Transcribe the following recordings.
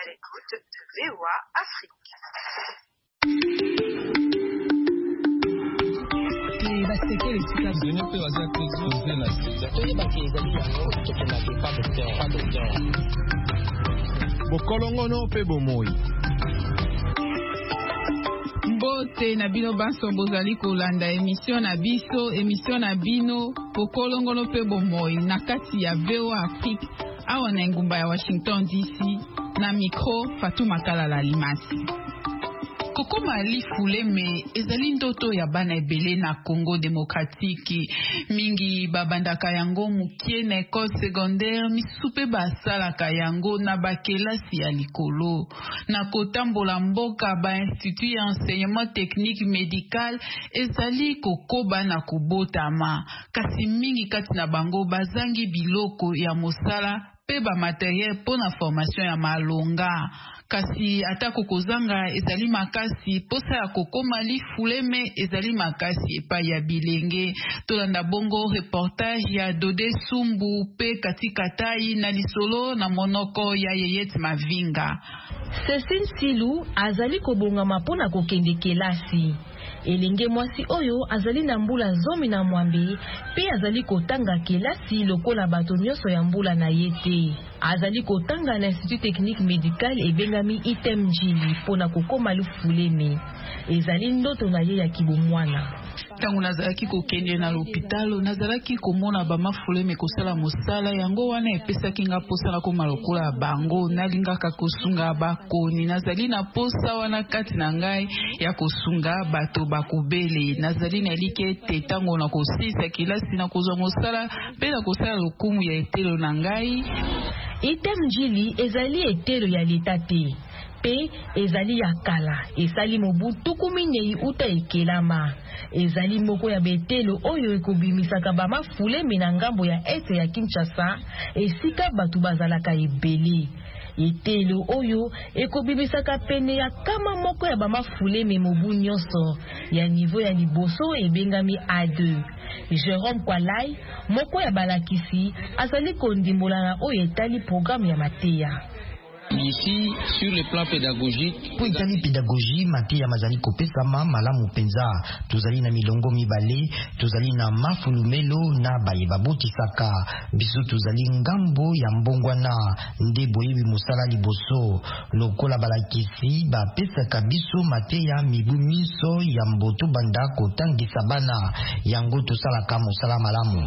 à l'écoute de VOA Afrique. Bokolongono pe bomoi. Mbote na bino banso bozali kolanda émission na bino Bokolongono pe bomoi na kati ya VOA Afrique awa na ngumba ya Washington DC na micro Fatou Makala Limasi. Kokoma lifuleme ezali ndoto ya bana ebele na Congo démocratique mingi babandaka yango mukie na école secondaire misupe basalaka yango na bakelasi ya likolo na kotambola mboka ba institut ya enseignement technique médical ezali kokoba na kubotama kasi mingi kati na bango bazangi biloko ya mosala pe ba matériel pour na formation ya malonga kasi atako kozanga ezali makasi posa ya kokoma lifuleme ezali makasi epai ya bilenge tolanda bongo reportage ya Dode Sumbu pe katika tai na lisolo na monoko ya Yeyet Mavinga. Cécile Silou azali kobongama mpona kokende kelasi. Elenge mwasi oyo azali na mbula zomi na mwambe pe azali kotanga kelasi lokola bato nyonso ya mbula na yete. Azali kotanga na Institut Technique Médical ebengami ITEM Njili pona kokoma lifuleme. Ezali ndoto na ye ya kibomwana. Tangu nazalaki kokende na l'hôpital nazalaki komona ba mafuleme kosala mosala yango wana epesaki nga posa na koma lokola bango nalingaka kosunga bakoni nazali na posa wana kati na ngai ya kosunga bato bakubele nazali na like te tango na kosisa kilasi na kozwa mosala pe na kosala lokumu ya etelo na ngai. ITEM Njili ezali etelo ya leta te pe ezali ya kala esali mobu tukuminei uta ekelama ezali moko ya betelo oyo ekobimisaka ba mafuleme na ngambo ya este ya Kinshasa esika batu bazalaka ebele. Etelo oyo ekobimisaka pene ya kama moko ya ba mafuleme mobu nyonso ya niveau ya liboso ebengami A2. Jérôme Kwalai moko ya balakisi azali kondimbola na oyo etali programme ya mateya. Ici, sur le plan pédagogique, pour itali pédagogie, mateya mazali kopesama malamu penza. Tozali na milongo mibale, tozali na mafulumelo na bayeba botisaka. Biso tozali ngambo ya mbongwana, nde boyebi musala liboso. Lokola balakisi, bapesaka biso mateya mibu miso ya mboto banda kotangisa bana. Yango tosalaka musala malamu.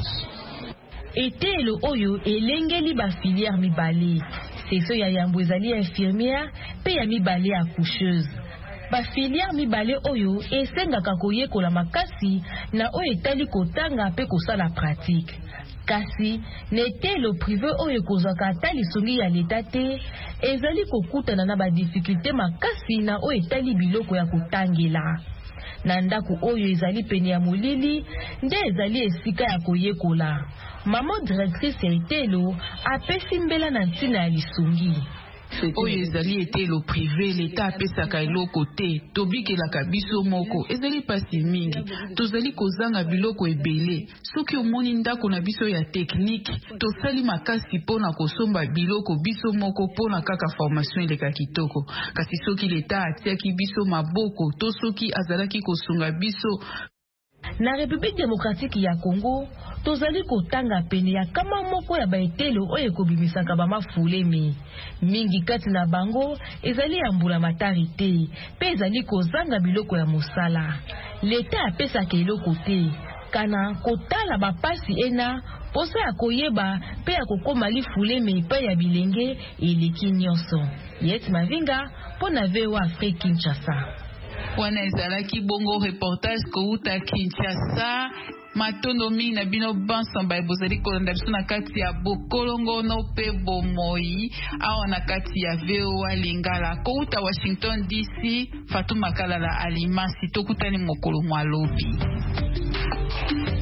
Etelo oyo elengeli ba filière mibale. Seso ya yambo ezali infirmière pe ya mibale accoucheuse. Ba filière mibale oyo esengaka koyekola makasi na oyo etali kotanga pe kosala pratique. Kasi netelo privé oyo kozaka ata lisongi ya leta te ezali kokutana na ba difficulté makasi na oyo etali biloko ya kotangela. Na ndako oyo ezali pene ya molili nde ezali esika ya koyekola. Maman directrice ya etelo apesi mbela na ntina ya lisungi. Oyo ezali etelo privé leta apesaka eloko te tobikelaka biso moko ezali pasi mingi tozali kozanga biloko ebele soki omoni ndako na biso ya technique tosali makasi pona kosomba biloko biso moko pona kaka formation eleka kitoko kasi soki leta atiaki biso maboko to soki azalaki kosunga biso. Na République démocratique ya Congo, tozali kotanga pene ya kama moko ya baetelo oyo kobimisaka ba mafuleme. Mingi kati na bango ezali ya mbula matari te, pe ezali kozanga biloko ya mosala. Leta apesaka eloko te, kana kotala bapasi ena posa ya koyeba pe ya kokoma lifuleme epai ya bilenge eleki nyonso. Yet Mavinga pona VOA Afrique Kinshasa. Wana ezalaki bongo reportage kouta Kinshasa matondo mingi na bino bansamba ebozali kolanda biso na kati ya Bokolongono pe bomoi awa na kati ya VOA Lingala kouta Washington DC Fatou Makala Alimasi tokutani mokolo mwalobi.